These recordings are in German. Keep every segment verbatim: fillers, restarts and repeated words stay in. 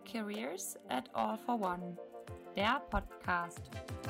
Careers at All for One, der Podcast.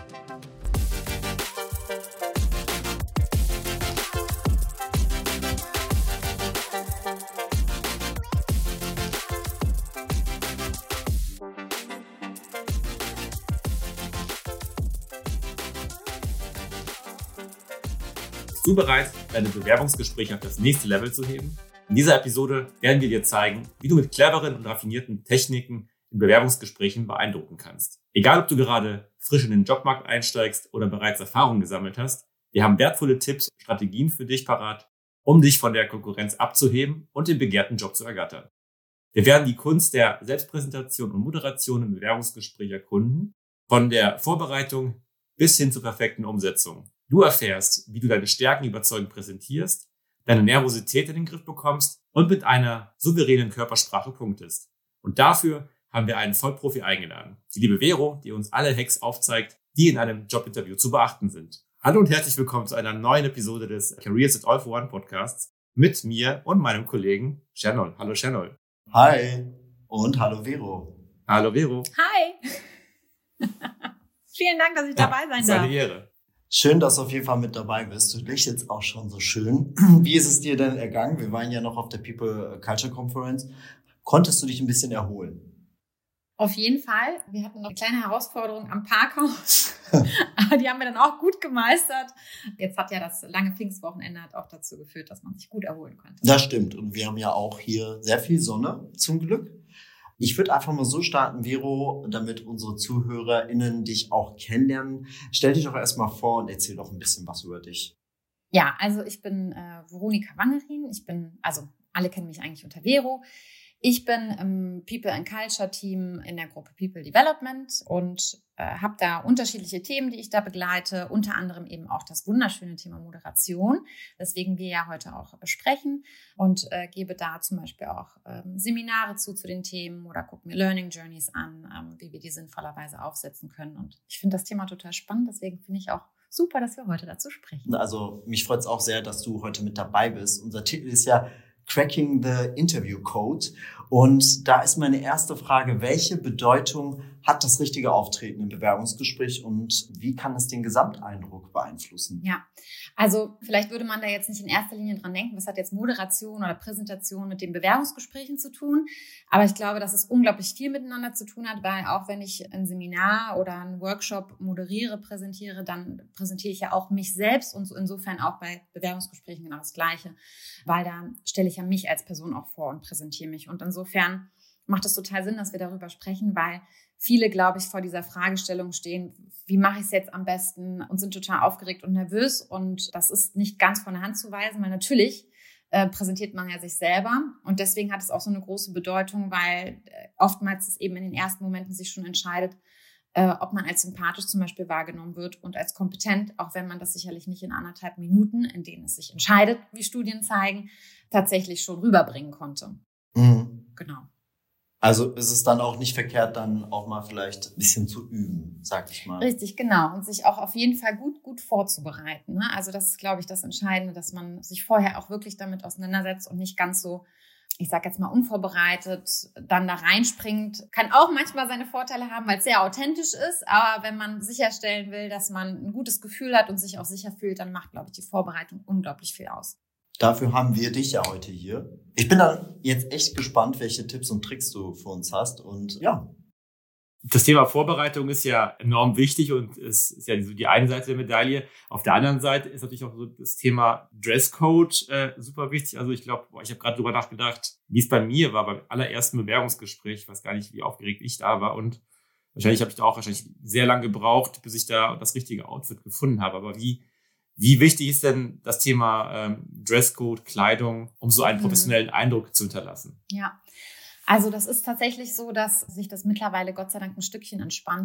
Bist du bereit, deine Bewerbungsgespräche auf das nächste Level zu heben? In dieser Episode werden wir dir zeigen, wie du mit cleveren und raffinierten Techniken in Bewerbungsgesprächen beeindrucken kannst. Egal, ob du gerade frisch in den Jobmarkt einsteigst oder bereits Erfahrungen gesammelt hast, wir haben wertvolle Tipps und Strategien für dich parat, um dich von der Konkurrenz abzuheben und den begehrten Job zu ergattern. Wir werden die Kunst der Selbstpräsentation und Moderation im Bewerbungsgespräch erkunden, von der Vorbereitung bis hin zur perfekten Umsetzung. Du erfährst, wie du deine Stärken überzeugend präsentierst, deine Nervosität in den Griff bekommst und mit einer souveränen Körpersprache punktest. Und dafür haben wir einen Vollprofi eingeladen, die liebe Vero, die uns alle Hacks aufzeigt, die in einem Jobinterview zu beachten sind. Hallo und herzlich willkommen zu einer neuen Episode des Careers at All for One Podcasts mit mir und meinem Kollegen Shanol. Hallo Shanol. Hi und hallo Vero. Hallo Vero. Hi. Vielen Dank, dass ich dabei sein Das ist darf. eine Ehre. Schön, dass du auf jeden Fall mit dabei bist. Du lächelst auch schon so schön. Wie ist es dir denn ergangen? Wir waren ja noch auf der People Culture Conference. Konntest du dich ein bisschen erholen? Auf jeden Fall. Wir hatten noch eine kleine Herausforderung am Parkhaus, aber die haben wir dann auch gut gemeistert. Jetzt hat ja das lange Pfingstwochenende hat auch dazu geführt, dass man sich gut erholen konnte. Das stimmt. Und wir haben ja auch hier sehr viel Sonne, zum Glück. Ich würde einfach mal so starten, Vero, damit unsere ZuhörerInnen dich auch kennenlernen. Stell dich doch erstmal vor und erzähl doch ein bisschen was über dich. Ja, also ich bin äh, Veronika Wangerin. Ich bin, also alle kennen mich eigentlich unter Vero. Ich bin im People and Culture Team in der Gruppe People Development und äh, habe da unterschiedliche Themen, die ich da begleite, unter anderem eben auch das wunderschöne Thema Moderation, weswegen wir ja heute auch sprechen und äh, gebe da zum Beispiel auch ähm, Seminare zu zu den Themen oder gucke mir Learning Journeys an, ähm, wie wir die sinnvollerweise aufsetzen können. Und ich finde das Thema total spannend, deswegen finde ich auch super, dass wir heute dazu sprechen. Also mich freut es auch sehr, dass du heute mit dabei bist. Unser Titel ist ja Cracking the Interview Code. Und da ist meine erste Frage, welche Bedeutung hat das richtige Auftreten im Bewerbungsgespräch und wie kann es den Gesamteindruck beeinflussen? Ja, also vielleicht würde man da jetzt nicht in erster Linie dran denken, was hat jetzt Moderation oder Präsentation mit den Bewerbungsgesprächen zu tun. Aber ich glaube, dass es unglaublich viel miteinander zu tun hat, weil auch wenn ich ein Seminar oder einen Workshop moderiere, präsentiere, dann präsentiere ich ja auch mich selbst und so insofern auch bei Bewerbungsgesprächen genau das Gleiche, weil da stelle ich ja mich als Person auch vor und präsentiere mich. Und insofern macht es total Sinn, dass wir darüber sprechen, weil viele, glaube ich, vor dieser Fragestellung stehen, wie mache ich es jetzt am besten und sind total aufgeregt und nervös. Und das ist nicht ganz von der Hand zu weisen, weil natürlich äh, präsentiert man ja sich selber. Und deswegen hat es auch so eine große Bedeutung, weil äh, oftmals es eben in den ersten Momenten sich schon entscheidet, äh, ob man als sympathisch zum Beispiel wahrgenommen wird und als kompetent, auch wenn man das sicherlich nicht in anderthalb Minuten, in denen es sich entscheidet, wie Studien zeigen, tatsächlich schon rüberbringen konnte. Mhm. Genau. Also ist es dann auch nicht verkehrt, dann auch mal vielleicht ein bisschen zu üben, sag ich mal. Richtig, genau. Und sich auch auf jeden Fall gut, gut vorzubereiten. Ne? Also das ist, glaube ich, das Entscheidende, dass man sich vorher auch wirklich damit auseinandersetzt und nicht ganz so, ich sage jetzt mal unvorbereitet, dann da reinspringt. Kann auch manchmal seine Vorteile haben, weil es sehr authentisch ist. Aber wenn man sicherstellen will, dass man ein gutes Gefühl hat und sich auch sicher fühlt, dann macht, glaube ich, die Vorbereitung unglaublich viel aus. Dafür haben wir dich ja heute hier. Ich bin dann jetzt echt gespannt, welche Tipps und Tricks du für uns hast. Und ja. Das Thema Vorbereitung ist ja enorm wichtig und ist, ist ja so die eine Seite der Medaille. Auf der anderen Seite ist natürlich auch so das Thema Dresscode äh, super wichtig. Also ich glaube, ich habe gerade drüber nachgedacht, wie es bei mir war beim allerersten Bewerbungsgespräch. Ich weiß gar nicht, wie aufgeregt ich da war und wahrscheinlich habe ich da auch wahrscheinlich sehr lange gebraucht, bis ich da das richtige Outfit gefunden habe. Aber wie Wie wichtig ist denn das Thema ähm, Dresscode, Kleidung, um so einen professionellen mhm. Eindruck zu hinterlassen? Ja, also das ist tatsächlich so, dass sich das mittlerweile Gott sei Dank ein Stückchen entspannt hat.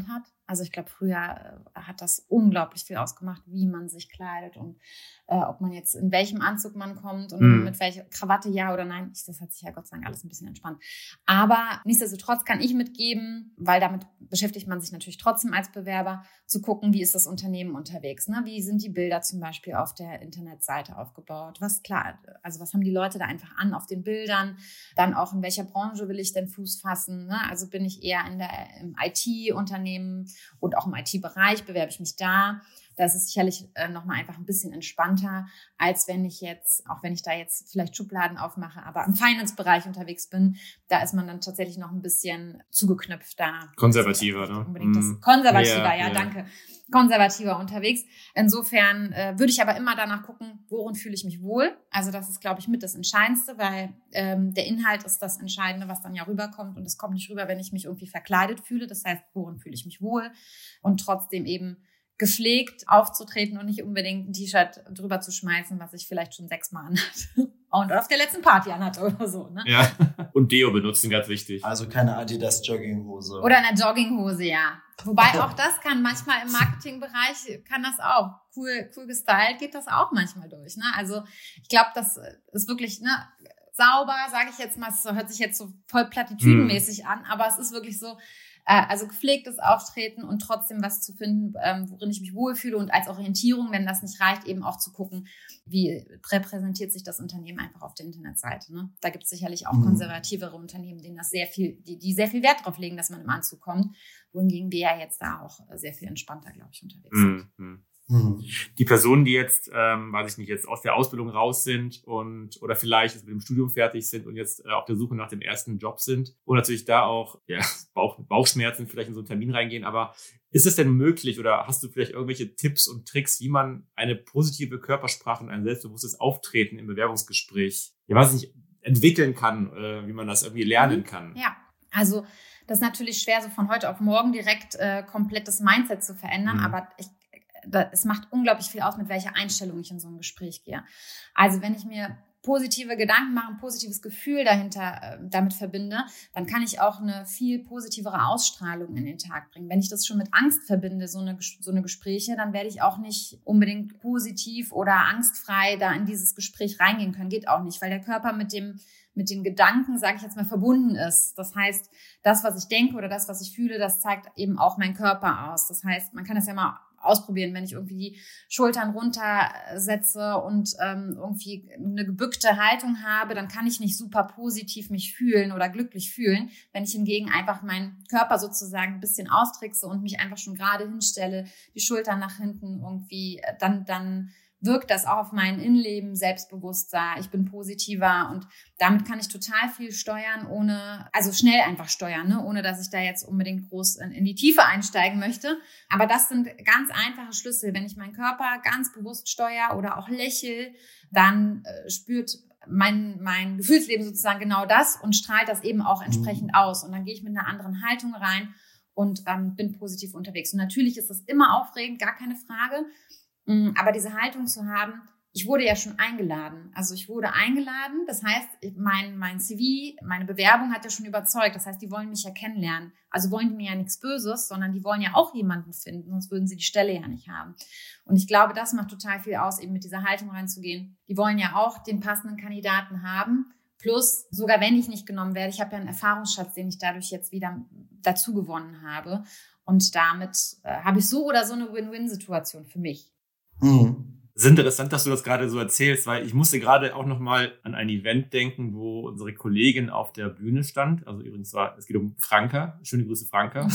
Also ich glaube, früher äh, hat das unglaublich viel ausgemacht, wie man sich kleidet und äh, ob man jetzt in welchem Anzug man kommt und mm. mit welcher Krawatte, ja oder nein. Das hat sich ja Gott sei Dank alles ein bisschen entspannt. Aber nichtsdestotrotz kann ich mitgeben, weil damit beschäftigt man sich natürlich trotzdem als Bewerber, zu gucken, wie ist das Unternehmen unterwegs, ne? Wie sind die Bilder zum Beispiel auf der Internetseite aufgebaut? Was klar, also was haben die Leute da einfach an auf den Bildern? Dann auch in welcher Branche will ich denn Fuß fassen? Ne? Also bin ich eher in der, im I T-Unternehmen und auch im I T-Bereich, bewerbe ich mich da. Das ist sicherlich äh, nochmal einfach ein bisschen entspannter, als wenn ich jetzt, auch wenn ich da jetzt vielleicht Schubladen aufmache, aber im Finance-Bereich unterwegs bin, da ist man dann tatsächlich noch ein bisschen zugeknüpfter. Konservativer, ne? Unbedingt das, konservativer, ja, ja, ja, danke. Konservativer unterwegs. Insofern äh, würde ich aber immer danach gucken, worin fühle ich mich wohl. Also das ist, glaube ich, mit das Entscheidendste, weil ähm, der Inhalt ist das Entscheidende, was dann ja rüberkommt. Und es kommt nicht rüber, wenn ich mich irgendwie verkleidet fühle. Das heißt, worin fühle ich mich wohl? Und trotzdem eben gepflegt aufzutreten und nicht unbedingt ein T-Shirt drüber zu schmeißen, was ich vielleicht schon sechsmal anhatte und auf der letzten Party anhatte oder so. Ne? Ja, und Deo benutzen, ganz wichtig. Also keine Adidas Jogginghose. Oder eine Jogginghose, ja. Wobei auch das kann manchmal im Marketingbereich, kann das auch. Cool, cool gestylt geht das auch manchmal durch. Ne? Also ich glaube, das ist wirklich ne, sauber, sage ich jetzt mal, es hört sich jetzt so voll platitüdenmäßig hm. an, aber es ist wirklich so, also gepflegtes Auftreten und trotzdem was zu finden, worin ich mich wohlfühle und als Orientierung, wenn das nicht reicht, eben auch zu gucken, wie repräsentiert sich das Unternehmen einfach auf der Internetseite. Ne? Da gibt es sicherlich auch konservativere Unternehmen, denen das sehr viel, die, die sehr viel Wert drauf legen, dass man im Anzug kommt, wohingegen wir ja jetzt da auch sehr viel entspannter, glaube ich, unterwegs sind. Mhm. Die Personen, die jetzt, ähm, weiß ich nicht, jetzt aus der Ausbildung raus sind und oder vielleicht jetzt mit dem Studium fertig sind und jetzt äh, auf der Suche nach dem ersten Job sind und natürlich da auch ja, Bauch, Bauchschmerzen vielleicht in so einen Termin reingehen, aber ist es denn möglich oder hast du vielleicht irgendwelche Tipps und Tricks, wie man eine positive Körpersprache und ein selbstbewusstes Auftreten im Bewerbungsgespräch, ja weiß ich nicht, entwickeln kann, äh, wie man das irgendwie lernen kann? Ja, also das ist natürlich schwer, so von heute auf morgen direkt äh, komplettes Mindset zu verändern, mhm. aber ich es macht unglaublich viel aus, mit welcher Einstellung ich in so ein Gespräch gehe. Also wenn ich mir positive Gedanken mache, ein positives Gefühl dahinter äh, damit verbinde, dann kann ich auch eine viel positivere Ausstrahlung in den Tag bringen. Wenn ich das schon mit Angst verbinde, so eine, so eine Gespräche, dann werde ich auch nicht unbedingt positiv oder angstfrei da in dieses Gespräch reingehen können. Geht auch nicht, weil der Körper mit dem mit den Gedanken, sage ich jetzt mal, verbunden ist. Das heißt, das, was ich denke oder das, was ich fühle, das zeigt eben auch mein Körper aus. Das heißt, man kann das ja mal ausprobieren, wenn ich irgendwie die Schultern runtersetze und ähm, irgendwie eine gebückte Haltung habe, dann kann ich nicht super positiv mich fühlen oder glücklich fühlen. Wenn ich hingegen einfach meinen Körper sozusagen ein bisschen austrickse und mich einfach schon gerade hinstelle, die Schultern nach hinten irgendwie, dann, dann wirkt das auch auf mein Innenleben selbstbewusster, ich bin positiver und damit kann ich total viel steuern, ohne, also schnell einfach steuern, ne? Ohne dass ich da jetzt unbedingt groß in, in die Tiefe einsteigen möchte. Aber das sind ganz einfache Schlüssel. Wenn ich meinen Körper ganz bewusst steuere oder auch lächel, dann äh, spürt mein, mein Gefühlsleben sozusagen genau das und strahlt das eben auch entsprechend mhm. aus. Und dann gehe ich mit einer anderen Haltung rein und ähm, bin positiv unterwegs. Und natürlich ist das immer aufregend, gar keine Frage. Aber diese Haltung zu haben, ich wurde ja schon eingeladen. Also ich wurde eingeladen, das heißt, mein, mein C V, meine Bewerbung hat ja schon überzeugt. Das heißt, die wollen mich ja kennenlernen. Also wollen die mir ja nichts Böses, sondern die wollen ja auch jemanden finden, sonst würden sie die Stelle ja nicht haben. Und ich glaube, das macht total viel aus, eben mit dieser Haltung reinzugehen. Die wollen ja auch den passenden Kandidaten haben. Plus, sogar wenn ich nicht genommen werde, ich habe ja einen Erfahrungsschatz, den ich dadurch jetzt wieder dazu gewonnen habe. Und damit äh, habe ich so oder so eine Win-Win-Situation für mich. Mhm. Es ist interessant, dass du das gerade so erzählst, weil ich musste gerade auch nochmal an ein Event denken, wo unsere Kollegin auf der Bühne stand. Also übrigens war, es geht um Franka. Schöne Grüße, Franka.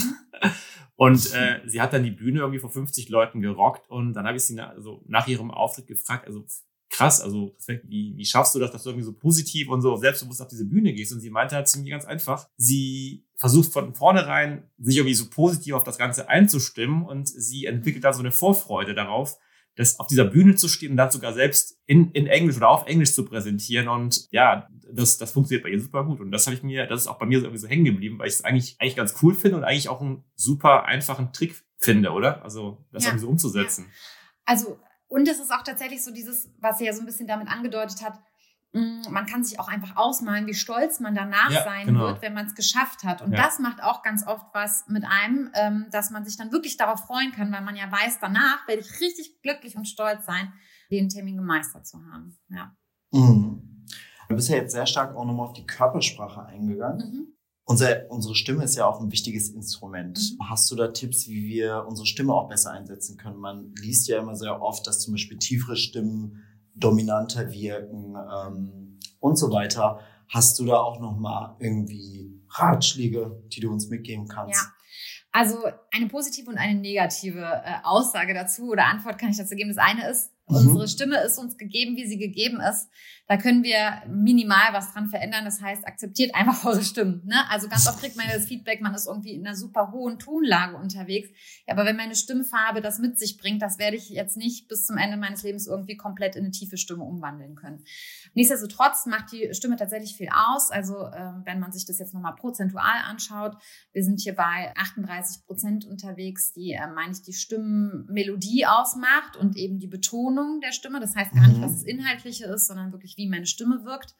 Und äh, sie hat dann die Bühne irgendwie vor fünfzig Leuten gerockt und dann habe ich sie na, also nach ihrem Auftritt gefragt, also krass, also wie, wie schaffst du das, dass du irgendwie so positiv und so selbstbewusst auf diese Bühne gehst? Und sie meinte halt ziemlich ganz einfach, sie versucht von vornherein, sich irgendwie so positiv auf das Ganze einzustimmen und sie entwickelt dann so eine Vorfreude darauf, das auf dieser Bühne zu stehen und dann sogar selbst in, in Englisch oder auf Englisch zu präsentieren. Und ja, das, das funktioniert bei ihr super gut. Und das habe ich mir, das ist auch bei mir so irgendwie so hängen geblieben, weil ich es eigentlich, eigentlich ganz cool finde und eigentlich auch einen super einfachen Trick finde, oder? Also, das ja. irgendwie so umzusetzen. Ja. Also, und es ist auch tatsächlich so dieses, was sie ja so ein bisschen damit angedeutet hat, man kann sich auch einfach ausmalen, wie stolz man danach ja, sein genau. wird, wenn man es geschafft hat. Und ja. das macht auch ganz oft was mit einem, ähm, dass man sich dann wirklich darauf freuen kann, weil man ja weiß, danach werde ich richtig glücklich und stolz sein, den Termin gemeistert zu haben. Ja. Mhm. Du bist ja jetzt sehr stark auch nochmal auf die Körpersprache eingegangen. Mhm. Unser, unsere Stimme ist ja auch ein wichtiges Instrument. Mhm. Hast du da Tipps, wie wir unsere Stimme auch besser einsetzen können? Man liest ja immer sehr oft, dass zum Beispiel tiefere Stimmen dominanter wirken ähm, und so weiter. Hast du da auch nochmal irgendwie Ratschläge, die du uns mitgeben kannst? Ja. Also eine positive und eine negative äh, Aussage dazu oder Antwort kann ich dazu geben. Das eine ist, mhm. unsere Stimme ist uns gegeben, wie sie gegeben ist. Da können wir minimal was dran verändern. Das heißt, akzeptiert einfach eure Stimmen. Ne? Also ganz oft kriegt man ja das Feedback, man ist irgendwie in einer super hohen Tonlage unterwegs. Ja, aber wenn meine Stimmfarbe das mit sich bringt, das werde ich jetzt nicht bis zum Ende meines Lebens irgendwie komplett in eine tiefe Stimme umwandeln können. Nichtsdestotrotz macht die Stimme tatsächlich viel aus. Also äh, wenn man sich das jetzt nochmal prozentual anschaut, wir sind hier bei achtunddreißig Prozent unterwegs, die, äh, meine ich, die Stimmenmelodie ausmacht und eben die Betonung der Stimme. Das heißt gar nicht, was das Inhaltliche ist, sondern wirklich, wie meine Stimme wirkt.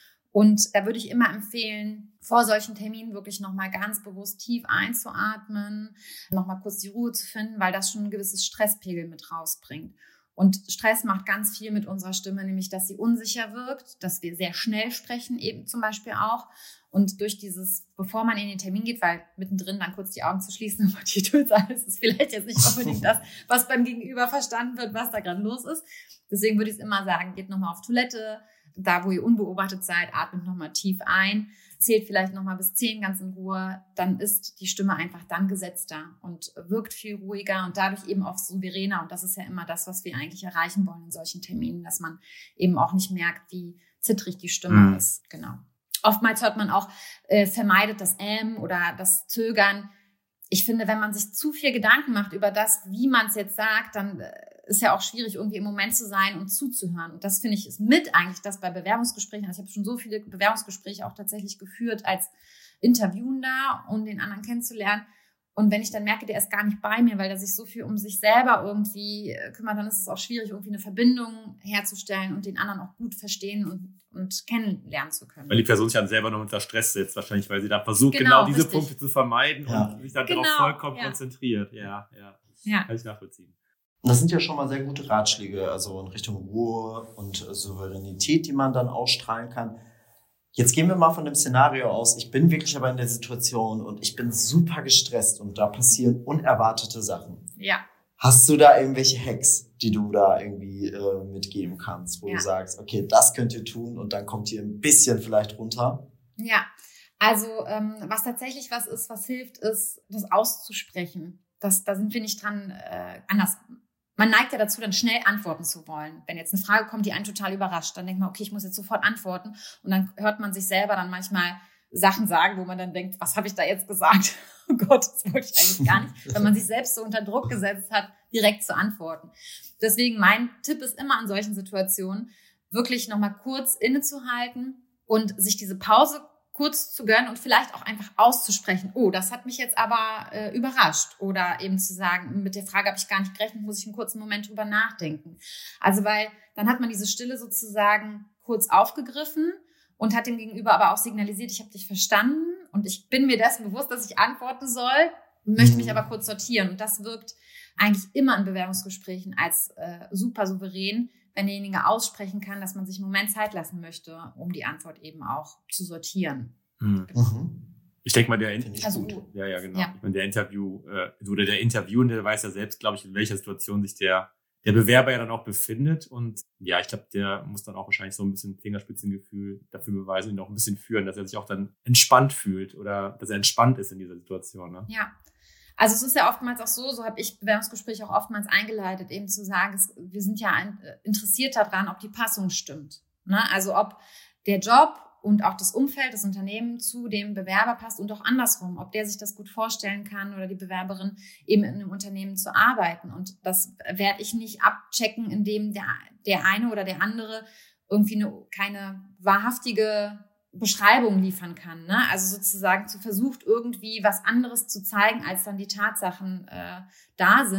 Und da würde ich immer empfehlen, vor solchen Terminen wirklich nochmal ganz bewusst tief einzuatmen, nochmal kurz die Ruhe zu finden, weil das schon ein gewisses Stresspegel mit rausbringt. Und Stress macht ganz viel mit unserer Stimme, nämlich, dass sie unsicher wirkt, dass wir sehr schnell sprechen, eben zum Beispiel auch. Und durch dieses, bevor man in den Termin geht, weil mittendrin dann kurz die Augen zu schließen und die Tools alles ist vielleicht jetzt nicht unbedingt das, was beim Gegenüber verstanden wird, was da gerade los ist. Deswegen würde ich es immer sagen, geht nochmal auf Toilette, da wo ihr unbeobachtet seid, atmet nochmal tief ein, zählt vielleicht nochmal bis zehn ganz in Ruhe, dann ist die Stimme einfach dann gesetzter und wirkt viel ruhiger und dadurch eben auch souveräner. Und das ist ja immer das, was wir eigentlich erreichen wollen in solchen Terminen, dass man eben auch nicht merkt, wie zittrig die Stimme mhm. ist. Genau. Oftmals hört man auch, äh, vermeidet das Ähm oder das Zögern. Ich finde, wenn man sich zu viel Gedanken macht über das, wie man es jetzt sagt, dann äh, ist ja auch schwierig, irgendwie im Moment zu sein und zuzuhören. Und das finde ich ist mit eigentlich das bei Bewerbungsgesprächen. Also ich habe schon so viele Bewerbungsgespräche auch tatsächlich geführt als Interviewender, um den anderen kennenzulernen. Und wenn ich dann merke, der ist gar nicht bei mir, weil der sich so viel um sich selber irgendwie kümmert, dann ist es auch schwierig, irgendwie eine Verbindung herzustellen und den anderen auch gut verstehen und, und kennenlernen zu können. Weil die Person sich dann selber noch unter Stress setzt, wahrscheinlich, weil sie da versucht, genau, genau diese richtig. Punkte zu vermeiden ja. und sich dann genau, darauf vollkommen ja. konzentriert. Ja, ja. ja. Kann ich nachvollziehen. Das sind ja schon mal sehr gute Ratschläge, also in Richtung Ruhe und Souveränität, die man dann ausstrahlen kann. Jetzt gehen wir mal von dem Szenario aus. Ich bin wirklich aber in der Situation und ich bin super gestresst und da passieren unerwartete Sachen. Ja. Hast du da irgendwelche Hacks, die du da irgendwie äh, mitgeben kannst, wo ja. du sagst, okay, das könnt ihr tun und dann kommt ihr ein bisschen vielleicht runter? Ja, also ähm, was tatsächlich was ist, was hilft, ist, das auszusprechen. Das, da sind wir nicht dran äh, anders. Man neigt ja dazu, dann schnell antworten zu wollen. Wenn jetzt eine Frage kommt, die einen total überrascht, dann denkt man, okay, ich muss jetzt sofort antworten. Und dann hört man sich selber dann manchmal Sachen sagen, wo man dann denkt, was habe ich da jetzt gesagt? Oh Gott, das wollte ich eigentlich gar nicht. Wenn man sich selbst so unter Druck gesetzt hat, direkt zu antworten. Deswegen mein Tipp ist immer in solchen Situationen, wirklich nochmal kurz innezuhalten und sich diese Pause kurz zu gönnen und vielleicht auch einfach auszusprechen, oh, das hat mich jetzt aber äh, überrascht. Oder eben zu sagen, mit der Frage habe ich gar nicht gerechnet, muss ich einen kurzen Moment drüber nachdenken. Also weil dann hat man diese Stille sozusagen kurz aufgegriffen und hat dem Gegenüber aber auch signalisiert, ich habe dich verstanden und ich bin mir dessen bewusst, dass ich antworten soll, möchte mhm. mich aber kurz sortieren. Und das wirkt eigentlich immer in Bewerbungsgesprächen als äh, super souverän, wenn derjenige aussprechen kann, dass man sich einen Moment Zeit lassen möchte, um die Antwort eben auch zu sortieren. Mhm. Genau. Ich denke mal, der Interview, also, ja, ja, genau. Ja. Ich meine, der Interview äh, oder der Interviewende, der weiß ja selbst, glaube ich, in welcher Situation sich der der Bewerber ja dann auch befindet. Und ja, ich glaube, der muss dann auch wahrscheinlich so ein bisschen Fingerspitzengefühl dafür beweisen und ihn auch ein bisschen führen, dass er sich auch dann entspannt fühlt oder dass er entspannt ist in dieser Situation. Ne? Ja. Also es ist ja oftmals auch so, so habe ich Bewerbungsgespräche auch oftmals eingeleitet, eben zu sagen, es, wir sind ja ein, interessiert daran, ob die Passung stimmt. Ne? Also ob der Job und auch das Umfeld, das Unternehmen zu dem Bewerber passt und auch andersrum, ob der sich das gut vorstellen kann oder die Bewerberin eben in einem Unternehmen zu arbeiten. Und das werde ich nicht abchecken, indem der, der eine oder der andere irgendwie eine, keine wahrhaftige Beschreibung liefern kann, ne? Also sozusagen zu versucht, irgendwie was anderes zu zeigen, als dann die Tatsachen äh, da sind,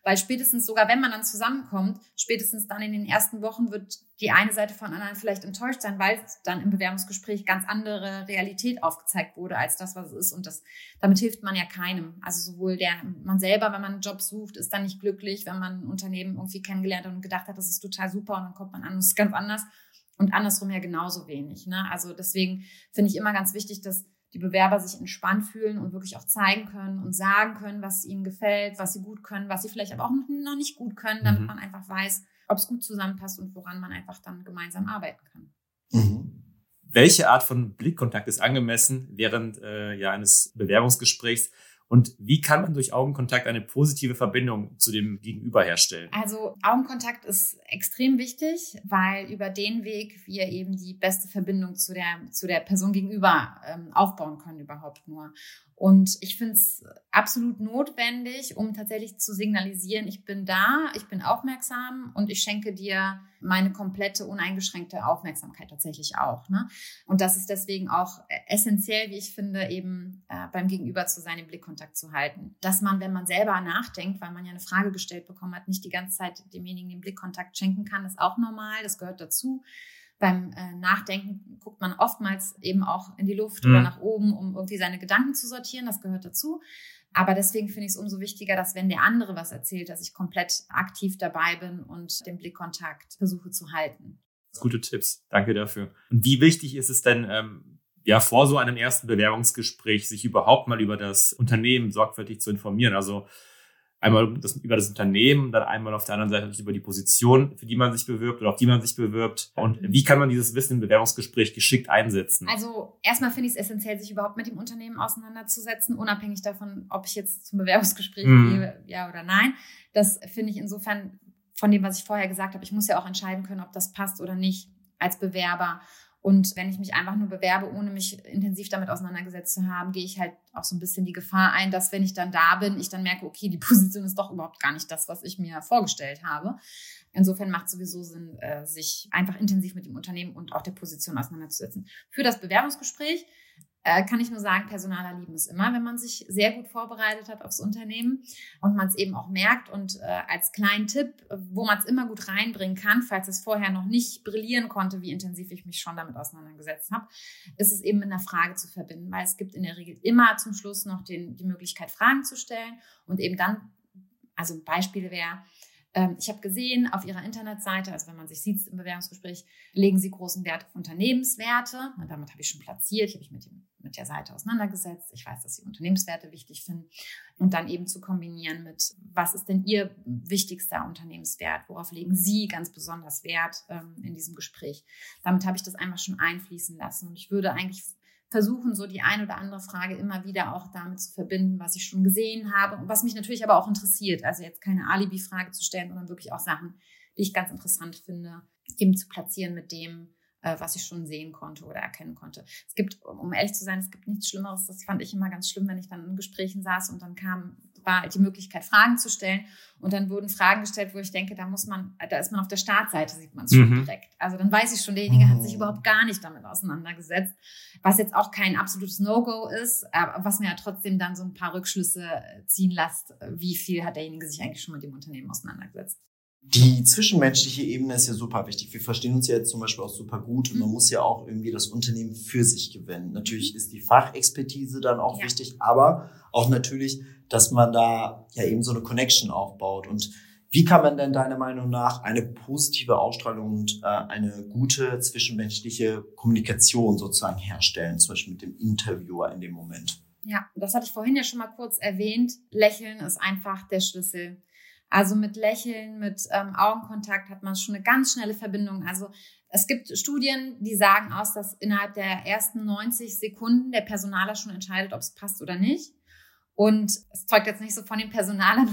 Weil spätestens sogar, wenn man dann zusammenkommt, spätestens dann in den ersten Wochen wird die eine Seite von anderen vielleicht enttäuscht sein, weil dann im Bewerbungsgespräch ganz andere Realität aufgezeigt wurde als das, was es ist. Und das, damit hilft man ja keinem. Also sowohl der, man selber, wenn man einen Job sucht, ist dann nicht glücklich, wenn man ein Unternehmen irgendwie kennengelernt hat und gedacht hat, das ist total super und dann kommt man an und es ist ganz anders. Und andersrum ja genauso wenig. Ne? Also deswegen finde ich immer ganz wichtig, dass die Bewerber sich entspannt fühlen und wirklich auch zeigen können und sagen können, was ihnen gefällt, was sie gut können, was sie vielleicht aber auch noch nicht gut können, damit mhm. man einfach weiß, ob es gut zusammenpasst und woran man einfach dann gemeinsam arbeiten kann. Mhm. Welche Art von Blickkontakt ist angemessen während äh, ja, eines Bewerbungsgesprächs? Und wie kann man durch Augenkontakt eine positive Verbindung zu dem Gegenüber herstellen? Also Augenkontakt ist extrem wichtig, weil über den Weg wir eben die beste Verbindung zu der, zu der Person gegenüber ähm, aufbauen können überhaupt nur. Und ich finde es absolut notwendig, um tatsächlich zu signalisieren, ich bin da, ich bin aufmerksam und ich schenke dir meine komplette, uneingeschränkte Aufmerksamkeit tatsächlich auch. Ne? Und das ist deswegen auch essentiell, wie ich finde, eben äh, beim Gegenüber zu sein, den Blickkontakt zu halten. Dass man, wenn man selber nachdenkt, weil man ja eine Frage gestellt bekommen hat, nicht die ganze Zeit demjenigen den Blickkontakt schenken kann, ist auch normal, das gehört dazu. Beim äh, Nachdenken guckt man oftmals eben auch in die Luft mhm. oder nach oben, um irgendwie seine Gedanken zu sortieren. Das gehört dazu. Aber deswegen finde ich es umso wichtiger, dass wenn der andere was erzählt, dass ich komplett aktiv dabei bin und den Blickkontakt versuche zu halten. Gute Tipps. Danke dafür. Und wie wichtig ist es denn, ähm, ja, vor so einem ersten Bewerbungsgespräch sich überhaupt mal über das Unternehmen sorgfältig zu informieren? Also einmal das, über das Unternehmen, dann einmal auf der anderen Seite über die Position, für die man sich bewirbt oder auf die man sich bewirbt. Und wie kann man dieses Wissen im Bewerbungsgespräch geschickt einsetzen? Also erstmal finde ich es essentiell, sich überhaupt mit dem Unternehmen auseinanderzusetzen, unabhängig davon, ob ich jetzt zum Bewerbungsgespräch mhm. gehe, ja oder nein. Das finde ich insofern von dem, was ich vorher gesagt habe. Ich muss ja auch entscheiden können, ob das passt oder nicht als Bewerber. Und wenn ich mich einfach nur bewerbe, ohne mich intensiv damit auseinandergesetzt zu haben, gehe ich halt auch so ein bisschen die Gefahr ein, dass wenn ich dann da bin, ich dann merke, okay, die Position ist doch überhaupt gar nicht das, was ich mir vorgestellt habe. Insofern macht es sowieso Sinn, sich einfach intensiv mit dem Unternehmen und auch der Position auseinanderzusetzen. Für das Bewerbungsgespräch kann ich nur sagen, Personaler lieben es immer, wenn man sich sehr gut vorbereitet hat aufs Unternehmen und man es eben auch merkt. Und äh, als kleinen Tipp, wo man es immer gut reinbringen kann, falls es vorher noch nicht brillieren konnte, wie intensiv ich mich schon damit auseinandergesetzt habe, ist es eben mit einer Frage zu verbinden, weil es gibt in der Regel immer zum Schluss noch den, die Möglichkeit, Fragen zu stellen und eben dann, also ein Beispiel wäre, ich habe gesehen, auf Ihrer Internetseite, also wenn man sich sieht im Bewerbungsgespräch, legen Sie großen Wert auf Unternehmenswerte. Und damit habe ich schon platziert, ich habe mich mit, dem, mit der Seite auseinandergesetzt. Ich weiß, dass Sie Unternehmenswerte wichtig finden. Und dann eben zu kombinieren mit, was ist denn Ihr wichtigster Unternehmenswert? Worauf legen Sie ganz besonders Wert ähm, in diesem Gespräch? Damit habe ich das einfach schon einfließen lassen. Und ich würde eigentlich versuchen, so die ein oder andere Frage immer wieder auch damit zu verbinden, was ich schon gesehen habe und was mich natürlich aber auch interessiert. Also jetzt keine Alibi-Frage zu stellen, sondern wirklich auch Sachen, die ich ganz interessant finde, eben zu platzieren mit dem, was ich schon sehen konnte oder erkennen konnte. Es gibt, um ehrlich zu sein, es gibt nichts Schlimmeres. Das fand ich immer ganz schlimm, wenn ich dann in Gesprächen saß und dann kam, war die Möglichkeit, Fragen zu stellen und dann wurden Fragen gestellt, wo ich denke, da muss man, da ist man auf der Startseite, sieht man es schon mhm. direkt. Also dann weiß ich schon, derjenige hat sich überhaupt gar nicht damit auseinandergesetzt, was jetzt auch kein absolutes No-Go ist, aber was mir ja trotzdem dann so ein paar Rückschlüsse ziehen lässt, wie viel hat derjenige sich eigentlich schon mit dem Unternehmen auseinandergesetzt. Die zwischenmenschliche Ebene ist ja super wichtig. Wir verstehen uns ja jetzt zum Beispiel auch super gut und man muss ja auch irgendwie das Unternehmen für sich gewinnen. Natürlich ist die Fachexpertise dann auch ja. wichtig, aber auch natürlich, dass man da ja eben so eine Connection aufbaut. Und wie kann man denn deiner Meinung nach eine positive Ausstrahlung und äh, eine gute zwischenmenschliche Kommunikation sozusagen herstellen, zum Beispiel mit dem Interviewer in dem Moment? Ja, das hatte ich vorhin ja schon mal kurz erwähnt. Lächeln ist einfach der Schlüssel. Also mit Lächeln, mit ähm, Augenkontakt hat man schon eine ganz schnelle Verbindung. Also es gibt Studien, die sagen aus, dass innerhalb der ersten neunzig Sekunden der Personaler schon entscheidet, ob es passt oder nicht. Und es zeugt jetzt nicht so von den Personalern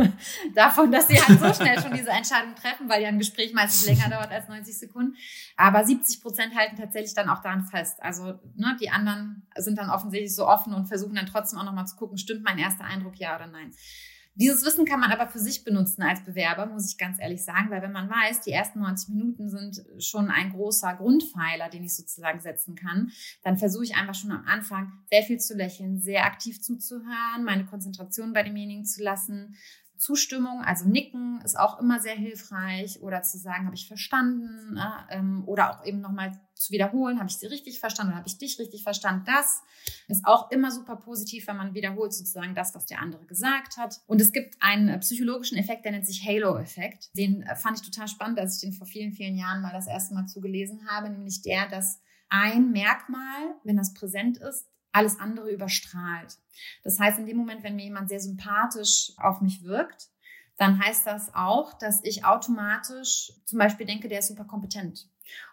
davon, dass sie halt so schnell schon diese Entscheidung treffen, weil ja ein Gespräch meistens länger dauert als neunzig Sekunden. Aber siebzig Prozent halten tatsächlich dann auch daran fest. Also ne, die anderen sind dann offensichtlich so offen und versuchen dann trotzdem auch nochmal zu gucken, stimmt mein erster Eindruck, ja oder nein. Dieses Wissen kann man aber für sich benutzen als Bewerber, muss ich ganz ehrlich sagen, weil wenn man weiß, die ersten neunzig Minuten sind schon ein großer Grundpfeiler, den ich sozusagen setzen kann, dann versuche ich einfach schon am Anfang sehr viel zu lächeln, sehr aktiv zuzuhören, meine Konzentration bei demjenigen zu lassen, Zustimmung, also Nicken ist auch immer sehr hilfreich oder zu sagen, habe ich verstanden, ne? ähm, oder auch eben nochmal zu wiederholen, habe ich sie richtig verstanden oder habe ich dich richtig verstanden? Das ist auch immer super positiv, wenn man wiederholt sozusagen das, was der andere gesagt hat. Und es gibt einen psychologischen Effekt, der nennt sich Halo-Effekt. Den fand ich total spannend, als ich den vor vielen, vielen Jahren mal das erste Mal zugelesen habe, nämlich der, dass ein Merkmal, wenn das präsent ist, alles andere überstrahlt. Das heißt, in dem Moment, wenn mir jemand sehr sympathisch auf mich wirkt, dann heißt das auch, dass ich automatisch zum Beispiel denke, der ist super kompetent.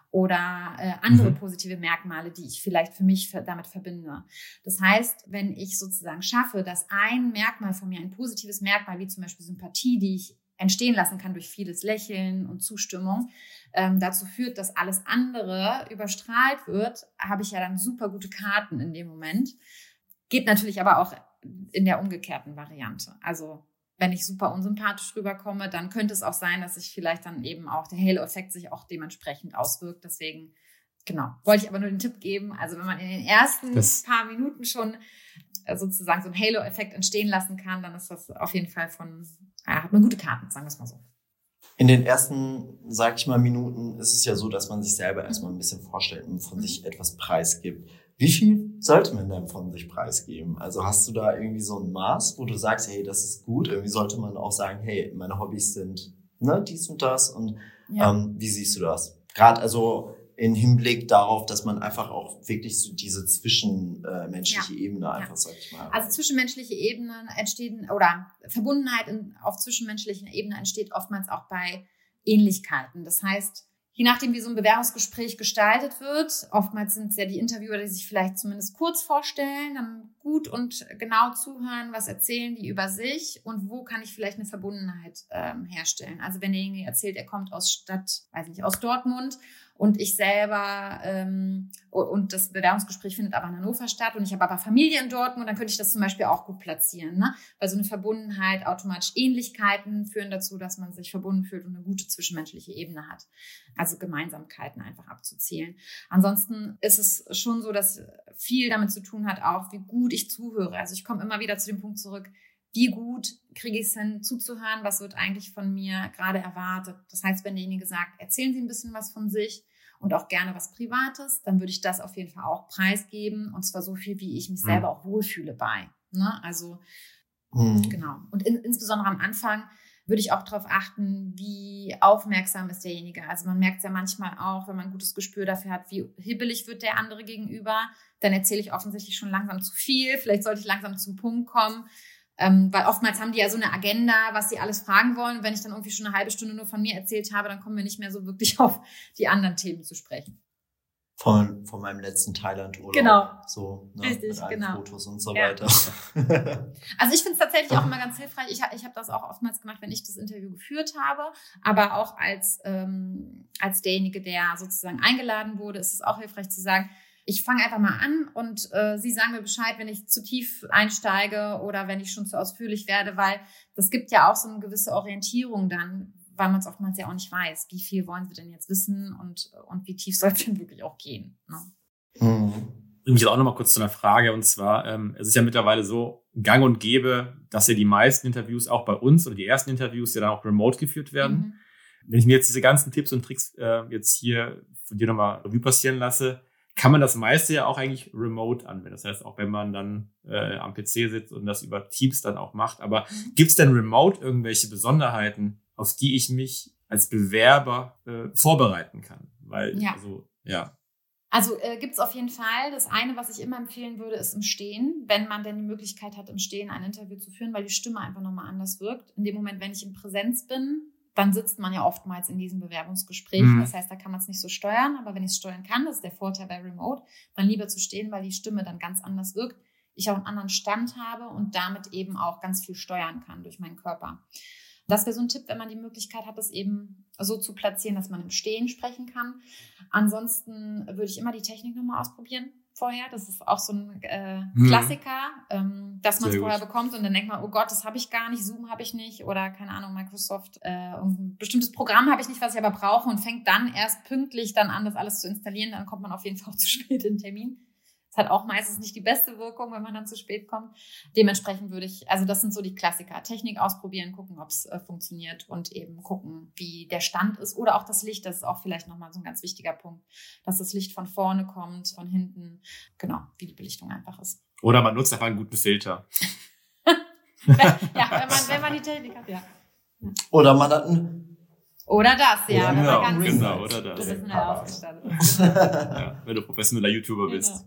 Oder äh, andere mhm. positive Merkmale, die ich vielleicht für mich damit verbinde. Das heißt, wenn ich sozusagen schaffe, dass ein Merkmal von mir, ein positives Merkmal, wie zum Beispiel Sympathie, die ich entstehen lassen kann durch vieles Lächeln und Zustimmung, ähm, dazu führt, dass alles andere überstrahlt wird, habe ich ja dann super gute Karten in dem Moment. Geht natürlich aber auch in der umgekehrten Variante. Also wenn ich super unsympathisch rüberkomme, dann könnte es auch sein, dass sich vielleicht dann eben auch der Halo-Effekt sich auch dementsprechend auswirkt. Deswegen, genau, wollte ich aber nur den Tipp geben. Also wenn man in den ersten das paar Minuten schon sozusagen so einen Halo-Effekt entstehen lassen kann, dann ist das auf jeden Fall von, ja, hat man gute Karten, sagen wir es mal so. In den ersten, sag ich mal, Minuten ist es ja so, dass man sich selber erstmal ein bisschen vorstellt und von sich etwas preisgibt. Wie viel sollte man denn von sich preisgeben? Also hast du da irgendwie so ein Maß, wo du sagst, hey, das ist gut? Irgendwie sollte man auch sagen, hey, meine Hobbys sind ne, dies und das. Und ja. ähm, wie siehst du das? Gerade also in Hinblick darauf, dass man einfach auch wirklich so diese zwischenmenschliche ja. Ebene einfach, ja. sag ich mal. Also zwischenmenschliche Ebenen entstehen oder Verbundenheit in, auf zwischenmenschlichen Ebene entsteht oftmals auch bei Ähnlichkeiten. Das heißt, je nachdem, wie so ein Bewerbungsgespräch gestaltet wird, oftmals sind es ja die Interviewer, die sich vielleicht zumindest kurz vorstellen, dann gut und genau zuhören, was erzählen die über sich und wo kann ich vielleicht eine Verbundenheit ähm, herstellen. Also wenn derjenige erzählt, er kommt aus Stadt, weiß nicht, aus Dortmund und ich selber ähm, und das Bewerbungsgespräch findet aber in Hannover statt und ich habe aber Familie in Dortmund, dann könnte ich das zum Beispiel auch gut platzieren, ne? Weil so eine Verbundenheit, automatisch Ähnlichkeiten führen dazu, dass man sich verbunden fühlt und eine gute zwischenmenschliche Ebene hat. Also Gemeinsamkeiten einfach abzuzielen. Ansonsten ist es schon so, dass viel damit zu tun hat, auch wie gut ich zuhöre. Also ich komme immer wieder zu dem Punkt zurück, wie gut kriege ich es hin, zuzuhören, was wird eigentlich von mir gerade erwartet. Das heißt, wenn derjenige sagt, erzählen Sie ein bisschen was von sich und auch gerne was Privates, dann würde ich das auf jeden Fall auch preisgeben und zwar so viel, wie ich mich mhm. selber auch wohlfühle bei. Ne? Also mhm. genau. Und in, insbesondere am Anfang würde ich auch darauf achten, wie aufmerksam ist derjenige. Also man merkt es ja manchmal auch, wenn man ein gutes Gespür dafür hat, wie hibbelig wird der andere gegenüber, dann erzähle ich offensichtlich schon langsam zu viel. Vielleicht sollte ich langsam zum Punkt kommen. Ähm, weil oftmals haben die ja so eine Agenda, was sie alles fragen wollen. Und wenn ich dann irgendwie schon eine halbe Stunde nur von mir erzählt habe, dann kommen wir nicht mehr so wirklich auf die anderen Themen zu sprechen. Von, von meinem letzten Thailand-Urlaub. Genau. So, ne, richtig, mit allen genau. Fotos und so ja. weiter. Also ich finde es tatsächlich auch immer ganz hilfreich. Ich, ich habe das auch oftmals gemacht, wenn ich das Interview geführt habe. Aber auch als, ähm, als derjenige, der sozusagen eingeladen wurde, ist es auch hilfreich zu sagen, ich fange einfach mal an und äh, Sie sagen mir Bescheid, wenn ich zu tief einsteige oder wenn ich schon zu ausführlich werde, weil das gibt ja auch so eine gewisse Orientierung dann, weil man es oftmals ja auch nicht weiß, wie viel wollen Sie denn jetzt wissen und, und wie tief soll es denn wirklich auch gehen. Ne? Mhm. Bringe mich jetzt auch nochmal kurz zu einer Frage und zwar, ähm, es ist ja mittlerweile so gang und gäbe, dass ja die meisten Interviews auch bei uns oder die ersten Interviews ja dann auch remote geführt werden. Mhm. Wenn ich mir jetzt diese ganzen Tipps und Tricks äh, jetzt hier von dir nochmal Revue passieren lasse, kann man das meiste ja auch eigentlich remote anwenden. Das heißt, auch wenn man dann äh, am P C sitzt und das über Teams dann auch macht. Aber mhm. gibt es denn remote irgendwelche Besonderheiten, auf die ich mich als Bewerber äh, vorbereiten kann? Weil, ja. also, ja. Also äh, gibt es auf jeden Fall. Das eine, was ich immer empfehlen würde, ist im Stehen, wenn man denn die Möglichkeit hat, im Stehen ein Interview zu führen, weil die Stimme einfach nochmal anders wirkt. In dem Moment, wenn ich in Präsenz bin, dann sitzt man ja oftmals in diesem Bewerbungsgespräch. Mhm. Das heißt, da kann man es nicht so steuern. Aber wenn ich es steuern kann, das ist der Vorteil bei Remote, dann lieber zu stehen, weil die Stimme dann ganz anders wirkt. Ich auch einen anderen Stand habe und damit eben auch ganz viel steuern kann durch meinen Körper. Das wäre so ein Tipp, wenn man die Möglichkeit hat, es eben so zu platzieren, dass man im Stehen sprechen kann. Ansonsten würde ich immer die Technik nochmal ausprobieren vorher. Das ist auch so ein äh, Klassiker, mhm. ähm, dass man es vorher bekommt und dann denkt man, oh Gott, das habe ich gar nicht, Zoom habe ich nicht oder keine Ahnung, Microsoft, äh, ein bestimmtes Programm habe ich nicht, was ich aber brauche und fängt dann erst pünktlich dann an, das alles zu installieren. Dann kommt man auf jeden Fall auch zu spät in den Termin. Das hat auch meistens nicht die beste Wirkung, wenn man dann zu spät kommt. Dementsprechend würde ich, also das sind so die Klassiker. Technik ausprobieren, gucken, ob es äh, funktioniert und eben gucken, wie der Stand ist. Oder auch das Licht, das ist auch vielleicht nochmal so ein ganz wichtiger Punkt, dass das Licht von vorne kommt, von hinten. Genau, wie die Belichtung einfach ist. Oder man nutzt einfach einen guten Filter. ja, wenn man, wenn man die Technik hat, ja. Oder man hat einen Oder das, ja. Genau, wenn man ganz genau, oder das. professionell ausgestattet ist. Ja, wenn du professioneller YouTuber bist.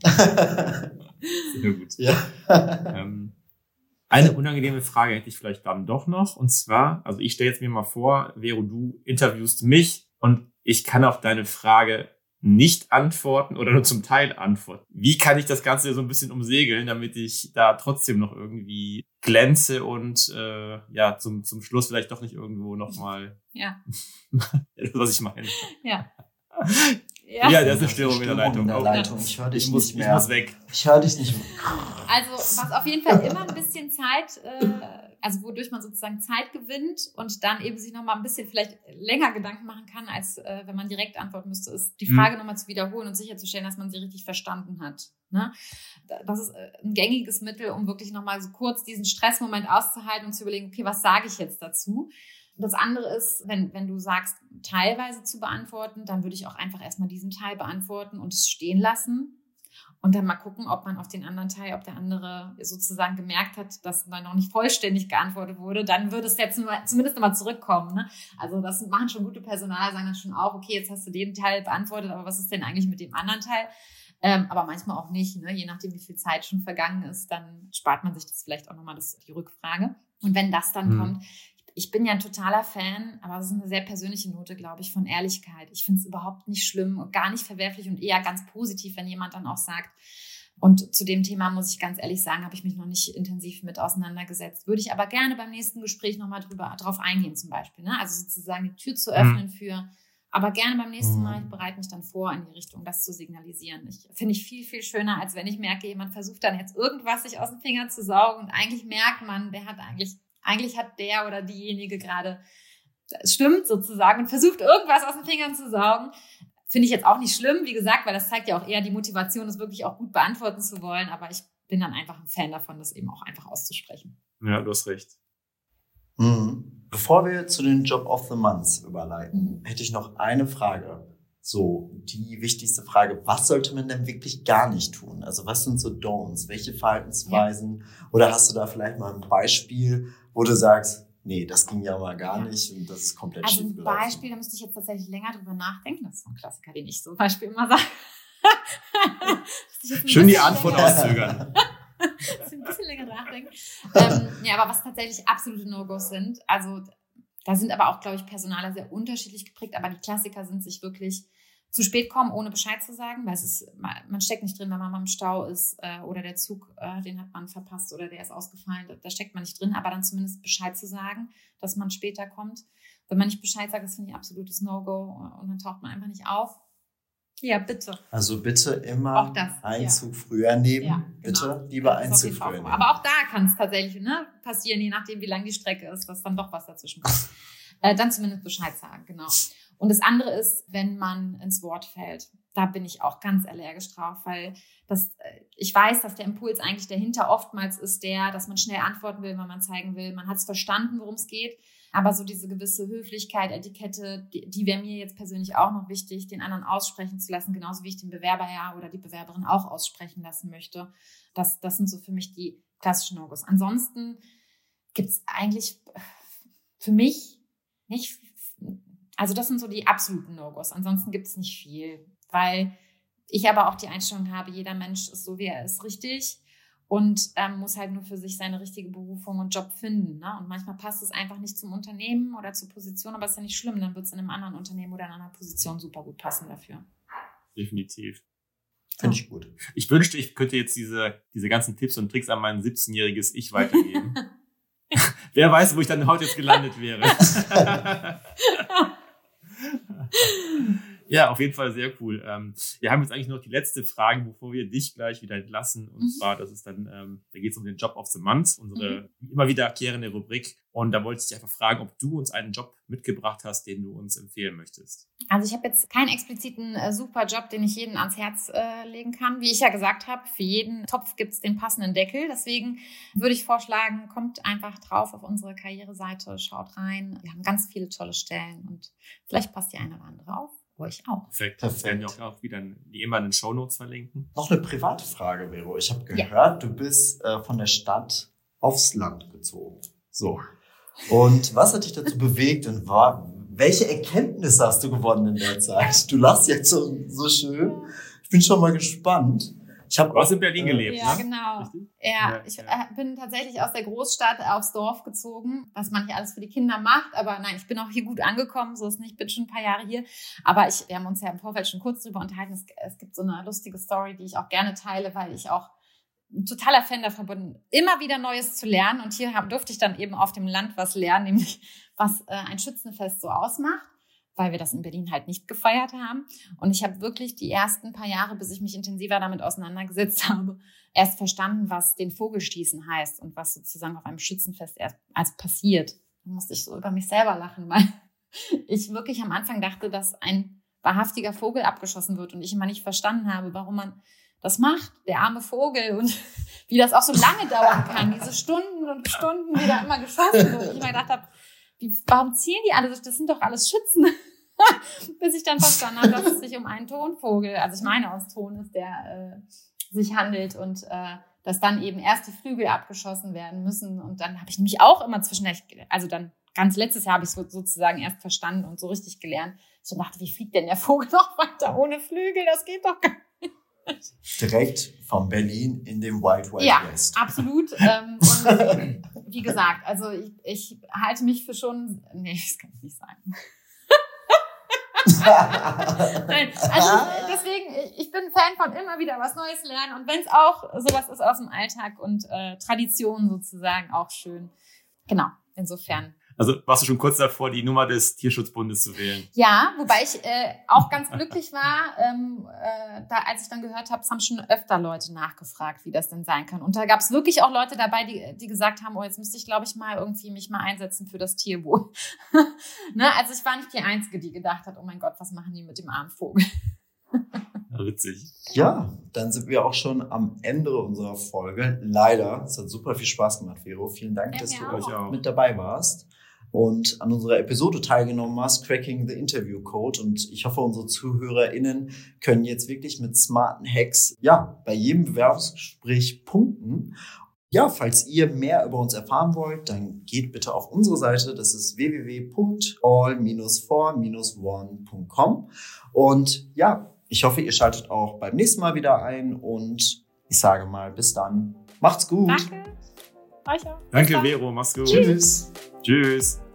Sehr gut. Ja. Ähm, eine unangenehme Frage hätte ich vielleicht dann doch noch. Und zwar, also ich stelle jetzt mir mal vor, Vero, du interviewst mich und ich kann auf deine Frage nicht antworten oder nur zum Teil antworten. Wie kann ich das Ganze so ein bisschen umsegeln, damit ich da trotzdem noch irgendwie glänze und äh, ja zum zum Schluss vielleicht doch nicht irgendwo nochmal... Ja. was ich meine. Ja. Ja, ja, das ist eine Störung in der Leitung. In der Leitung. Ich höre dich ich muss, nicht mehr. Ich muss weg. Ich höre dich nicht mehr. Also was auf jeden Fall immer ein bisschen Zeit, äh, also wodurch man sozusagen Zeit gewinnt und dann eben sich nochmal ein bisschen vielleicht länger Gedanken machen kann, als äh, wenn man direkt antworten müsste, ist die Frage hm. nochmal zu wiederholen und sicherzustellen, dass man sie richtig verstanden hat. Ne? Das ist ein gängiges Mittel, um wirklich nochmal so kurz diesen Stressmoment auszuhalten und zu überlegen, okay, was sage ich jetzt dazu? Das andere ist, wenn, wenn du sagst, teilweise zu beantworten, dann würde ich auch einfach erstmal diesen Teil beantworten und es stehen lassen und dann mal gucken, ob man auf den anderen Teil, ob der andere sozusagen gemerkt hat, dass dann noch nicht vollständig geantwortet wurde, dann würde es jetzt nur, zumindest nochmal zurückkommen. Ne? Also das machen schon gute Personaler, sagen dann schon auch, okay, jetzt hast du den Teil beantwortet, aber was ist denn eigentlich mit dem anderen Teil? Ähm, aber manchmal auch nicht, ne? Je nachdem, wie viel Zeit schon vergangen ist, dann spart man sich das vielleicht auch nochmal das, die Rückfrage. Und wenn das dann mhm. kommt, ich bin ja ein totaler Fan, aber es ist eine sehr persönliche Note, glaube ich, von Ehrlichkeit. Ich finde es überhaupt nicht schlimm und gar nicht verwerflich und eher ganz positiv, wenn jemand dann auch sagt, und zu dem Thema muss ich ganz ehrlich sagen, habe ich mich noch nicht intensiv mit auseinandergesetzt. Würde ich aber gerne beim nächsten Gespräch nochmal drüber, drauf eingehen zum Beispiel. Ne? Also sozusagen die Tür zu öffnen mhm. für, aber gerne beim nächsten Mal, ich bereite mich dann vor, in die Richtung, das zu signalisieren. Ich finde ich viel, viel schöner, als wenn ich merke, jemand versucht dann jetzt irgendwas sich aus den Fingern zu saugen und eigentlich merkt man, der hat eigentlich Eigentlich hat der oder diejenige gerade, es stimmt sozusagen, und versucht irgendwas aus den Fingern zu saugen. Finde ich jetzt auch nicht schlimm, wie gesagt, weil das zeigt ja auch eher die Motivation, das wirklich auch gut beantworten zu wollen. Aber ich bin dann einfach ein Fan davon, das eben auch einfach auszusprechen. Ja, du hast recht. Mhm. Bevor wir zu den Job of the Month überleiten, mhm. hätte ich noch eine Frage. So, die wichtigste Frage, was sollte man denn wirklich gar nicht tun? Also was sind so Don'ts? Welche Verhaltensweisen? Ja. Oder hast du da vielleicht mal ein Beispiel, wo du sagst, nee, das ging ja mal gar ja. nicht und das ist komplett also schief gelaufen? Also ein Beispiel, da müsste ich jetzt tatsächlich länger drüber nachdenken. Das ist so ein Klassiker, den ich so ein Beispiel immer sage. Schön die Antwort auszögern. ein bisschen länger nachdenken. ähm, ja, aber was tatsächlich absolute No-Gos sind, also da sind aber auch, glaube ich, Personaler sehr unterschiedlich geprägt, aber die Klassiker sind sich wirklich zu spät kommen, ohne Bescheid zu sagen, weil es ist, man steckt nicht drin, wenn man mal im Stau ist äh, oder der Zug, äh, den hat man verpasst oder der ist ausgefallen, da, da steckt man nicht drin, aber dann zumindest Bescheid zu sagen, dass man später kommt. Wenn man nicht Bescheid sagt, das finde ich absolutes No-Go und dann taucht man einfach nicht auf. Ja, bitte. Also bitte immer das, Einzug ja. früher nehmen. Ja, bitte genau. lieber Einzug früher nehmen. Aber auch da kann es tatsächlich ne, passieren, je nachdem, wie lang die Strecke ist, dass dann doch was dazwischen kommt. äh, dann zumindest Bescheid sagen, genau. Und das andere ist, wenn man ins Wort fällt. Da bin ich auch ganz allergisch drauf, weil das, ich weiß, dass der Impuls eigentlich dahinter oftmals ist der, dass man schnell antworten will, wenn man zeigen will, man hat es verstanden, worum es geht. Aber so diese gewisse Höflichkeit, Etikette, die, die wäre mir jetzt persönlich auch noch wichtig, den anderen aussprechen zu lassen, genauso wie ich den Bewerber ja oder die Bewerberin auch aussprechen lassen möchte. Das, das sind so für mich die klassischen No-Gos. Ansonsten gibt es eigentlich für mich nicht, also das sind so die absoluten No-Gos. Ansonsten gibt es nicht viel, weil ich aber auch die Einstellung habe, jeder Mensch ist so, wie er ist, richtig. Und ähm, muss halt nur für sich seine richtige Berufung und Job finden. Ne? Und manchmal passt es einfach nicht zum Unternehmen oder zur Position, aber ist ja nicht schlimm, dann wird es in einem anderen Unternehmen oder in einer Position super gut passen dafür. Definitiv. Finde ich gut. Ich wünschte, ich könnte jetzt diese, diese ganzen Tipps und Tricks an mein siebzehnjähriges Ich weitergeben. Wer weiß, wo ich dann heute jetzt gelandet wäre. Ja, auf jeden Fall sehr cool. Ähm, wir haben jetzt eigentlich noch die letzte Frage, bevor wir dich gleich wieder entlassen. Und mhm. zwar, das ist dann, ähm, da geht es um den Job of the Month, unsere mhm. immer wiederkehrende Rubrik. Und da wollte ich dich einfach fragen, ob du uns einen Job mitgebracht hast, den du uns empfehlen möchtest. Also ich habe jetzt keinen expliziten äh, super Job, den ich jedem ans Herz äh, legen kann. Wie ich ja gesagt habe, für jeden Topf gibt es den passenden Deckel. Deswegen würde ich vorschlagen, kommt einfach drauf auf unsere Karriereseite, schaut rein. Wir haben ganz viele tolle Stellen und vielleicht passt die eine oder andere auf. Euch auch. Perfekt. Das werden wir auch, auch wieder wie immer in den Shownotes verlinken. Noch eine private Frage, Vero. Ich habe gehört, ja. du bist äh, von der Stadt aufs Land gezogen. So. Und was hat dich dazu bewegt und war, welche Erkenntnisse hast du gewonnen in der Zeit? Du lachst jetzt so, so schön. Ich bin schon mal gespannt. Ich habe was in Berlin gelebt, ja, ne? Genau. Richtig? Ja, ja, ich ja. bin tatsächlich aus der Großstadt aufs Dorf gezogen, was man hier alles für die Kinder macht. Aber nein, ich bin auch hier gut angekommen, so ist nicht, ich bin schon ein paar Jahre hier. Aber ich, wir haben uns ja im Vorfeld schon kurz drüber unterhalten. Es, es gibt so eine lustige Story, die ich auch gerne teile, weil ich auch ein totaler Fan davon bin, immer wieder Neues zu lernen. Und hier hab, durfte ich dann eben auf dem Land was lernen, nämlich was äh, ein Schützenfest so ausmacht, weil wir das in Berlin halt nicht gefeiert haben. Und ich habe wirklich die ersten paar Jahre, bis ich mich intensiver damit auseinandergesetzt habe, erst verstanden, was den Vogelschießen heißt und was sozusagen auf einem Schützenfest erst als passiert. Da musste ich so über mich selber lachen, weil ich wirklich am Anfang dachte, dass ein wahrhaftiger Vogel abgeschossen wird und ich immer nicht verstanden habe, warum man das macht, der arme Vogel, und wie das auch so lange dauern kann, diese Stunden und Stunden, wie da immer geschossen wird. Und ich immer gedacht habe, wie, warum zielen die alle? Das sind doch alles Schützen. Bis ich dann verstanden habe, dass es sich um einen Tonvogel, also ich meine aus Ton ist, der äh, sich handelt und äh, dass dann eben erst die Flügel abgeschossen werden müssen. Und dann habe ich nämlich auch immer zwischendurch, also dann ganz letztes Jahr habe ich es sozusagen erst verstanden und so richtig gelernt. Ich dachte, wie fliegt denn der Vogel noch weiter ohne Flügel? Das geht doch gar nicht. Direkt von Berlin in den Wild Wild ja, West. Ja, absolut. Ähm, und wie gesagt, also ich, ich halte mich für schon, nee, das kann ich nicht sagen. Nein, also deswegen, ich bin Fan von immer wieder was Neues lernen und wenn es auch sowas ist aus dem Alltag und äh, Tradition sozusagen auch schön. Genau, insofern. Also warst du schon kurz davor, die Nummer des Tierschutzbundes zu wählen? Ja, wobei ich äh, auch ganz glücklich war, ähm, äh, da, als ich dann gehört habe, es haben schon öfter Leute nachgefragt, wie das denn sein kann. Und da gab es wirklich auch Leute dabei, die, die gesagt haben, oh, jetzt müsste ich, glaube ich, mal irgendwie mich mal einsetzen für das Tierwohl. Ne? Also ich war nicht die Einzige, die gedacht hat, oh mein Gott, was machen die mit dem armen Vogel? Ja, witzig. Ja, dann sind wir auch schon am Ende unserer Folge. Leider, es hat super viel Spaß gemacht, Vero. Vielen Dank, ja, dass du auch. mit dabei warst und an unserer Episode teilgenommen hast, Cracking the Interview Code. Und ich hoffe, unsere ZuhörerInnen können jetzt wirklich mit smarten Hacks, ja, bei jedem Bewerbungsgespräch punkten. Ja, falls ihr mehr über uns erfahren wollt, dann geht bitte auf unsere Seite. Das ist w w w punkt all dash four dash one punkt com. Und ja, ich hoffe, ihr schaltet auch beim nächsten Mal wieder ein. Und ich sage mal, bis dann. Macht's gut. Danke. Euch auch. Danke, Vero. Mach's gut. Tschüss. Tschüss.